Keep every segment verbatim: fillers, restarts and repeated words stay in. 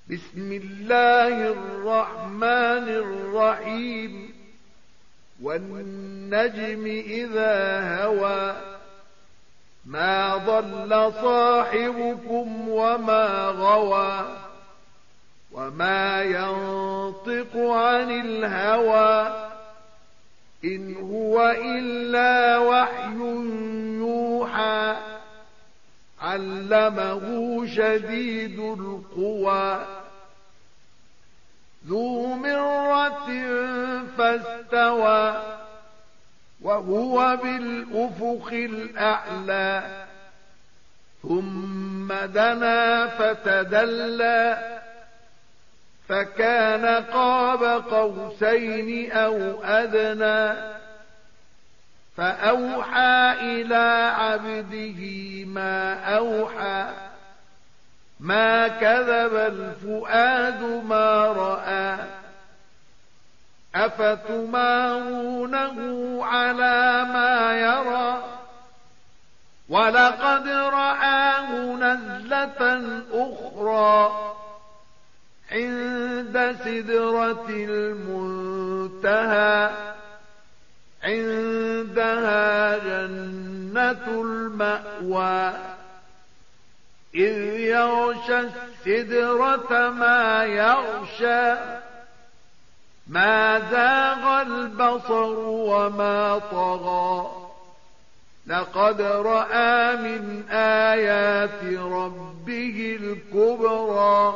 بسم الله الرحمن الرحيم والنجم إذا هوى ما ضل صاحبكم وما غوى وما ينطق عن الهوى إن هو إلا وحي يوحى علمه شديد القوى ذو مرة فاستوى وهو بالأفق الأعلى ثم دنا فتدلى فكان قاب قوسين أو أدنى فأوحى إلى عبده ما أوحى ما كذب الفؤاد ما رأى أفتمارونه على ما يرى ولقد رآه نزلة أخرى عند سدرة المنتهى عندها جنة المأوى إذ يغشى السدرة ما يغشى ما زاغ البصر وما طغى لقد رأى من آيات ربه الكبرى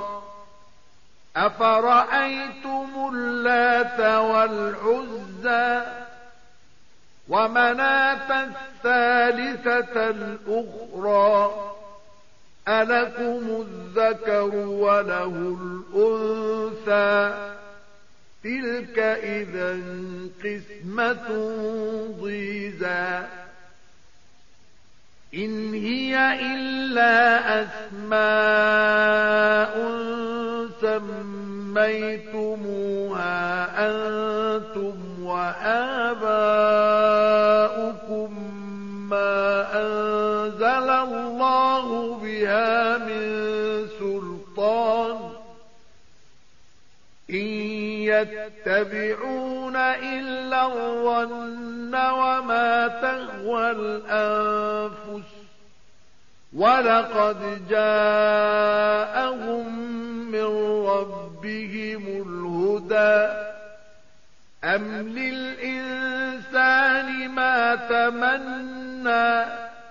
أفرأيتم اللات والعزى ومناة الثالثة الأخرى ألكم الذكر وله الأنثى تلك إذا قسمة ضيزى إن هي إلا أسماء سميتموها أنتم وآباؤكم ما أنزل الله بها من سلطان إن يتبعون إلا الظن وما تهوى الأنفس ولقد جاءهم من ربهم الهدى أم للإنسان ما تمنى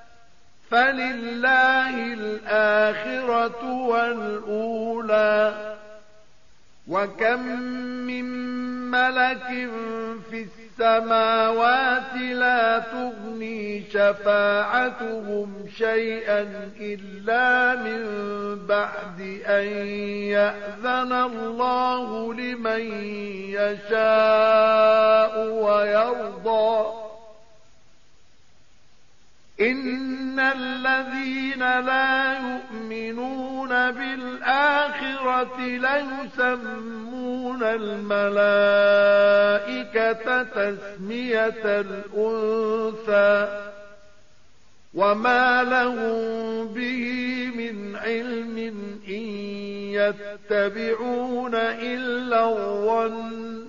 فلله الآخرة والأولى وكم من ملك في السماوات لا تغني شفاعتهم شيئا إلا من بعد أن يأذن الله لمن يشاء ويرضى إن الذين لا يؤمنون بالآخرة ليسمون الملائكة تسمية الأنثى وما لهم به من علم إن يتبعون إلا الظن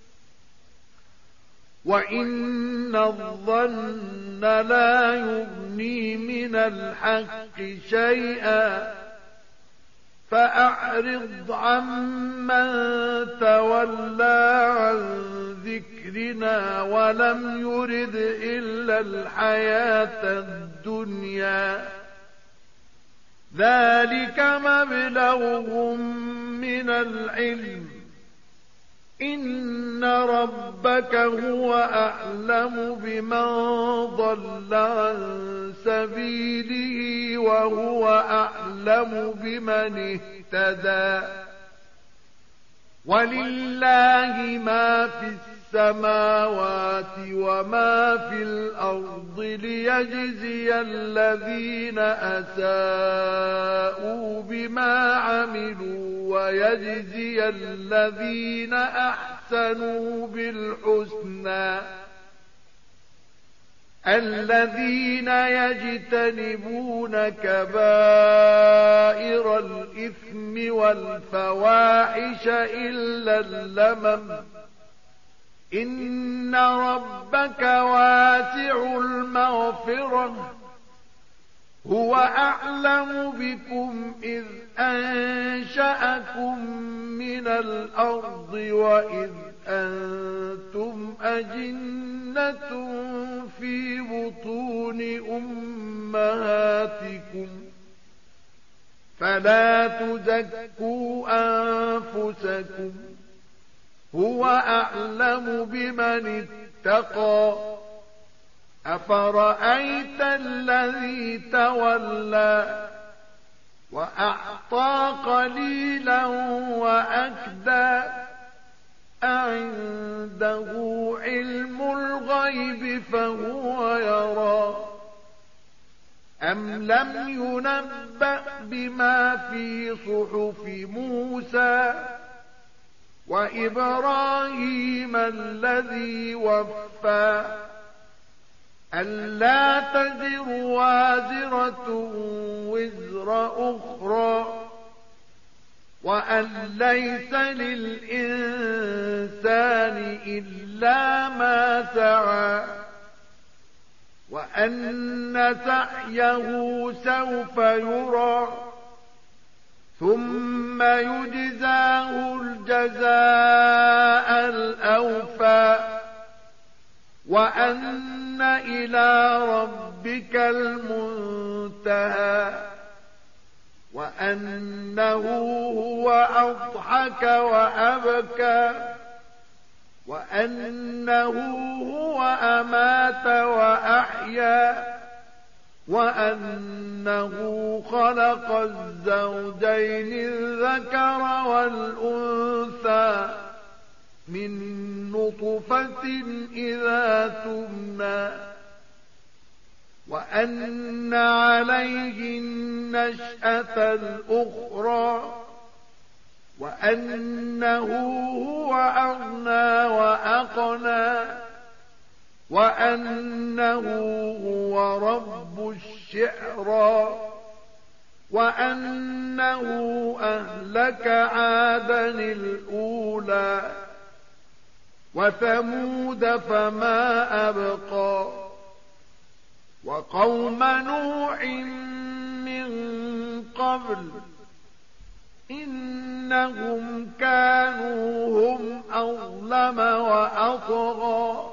وإن الظن لا يغني من الحق شيئا فأعرض عمن تولى عن ذكرنا ولم يرد إلا الحياة الدنيا ذلك مبلغهم من العلم إن ربك هو أعلم بمن ضل عن سبيله وهو أعلم بمن اهتدى ولله ما في السماوات وما في الأرض ليجزي الذين أساءوا بما عملوا ويجزي الذين أحسنوا بالحسنى الذين يجتنبون كبائر الإثم والفواحش إلا اللمم إن ربك واسع المغفرة هو أعلم بكم إذ أنشأكم من الأرض وإذ أنتم أجنة في بطون أمهاتكم فلا تزكوا أنفسكم هو أعلم بمن اتقى أفرأيت الذي تولى وأعطى قليلا وأكدى أعنده علم الغيب فهو يرى أم لم ينبأ بما في صحف موسى وإبراهيم الذي وفى ألا تزر وازرة وزر أخرى وأن ليس للإنسان إلا ما سعى وأن سعيه سوف يرى ثم يجزاه الجزاء الأوفى وأن إلى ربك المنتهى وأنه هو أضحك وأبكى وأنه هو أمات وأحيا وأنه خلق الزوجين الذكر والأنثى من نطفة إذا تمنى وأن عليه النشأة الأخرى وأنه هو أغنى وأقنى وأنه هو رب الشعرى وأنه أهلك عادا الأولى وثمود فما أبقى وقوم نوح من قبل إنهم كانوا هم أظلم وأطغى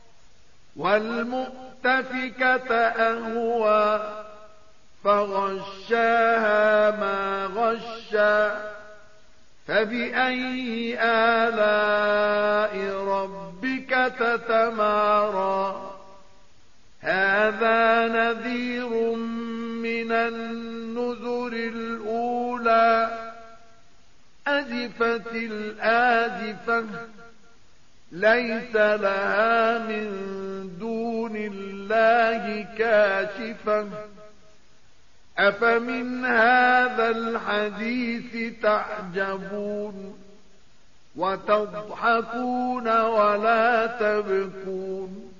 والمؤتفكة أهوى فغشاها ما غشا فبأي آلاء ربك تتمارى هذا نذير من النذر الأولى أزفت الآزفة ليس لها من دون الله كاشفة أفمن هذا الحديث تعجبون وتضحكون ولا تبكون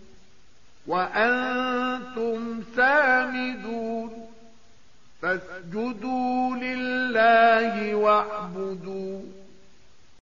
وأنتم سامدون فاسجدوا لله واعبدوا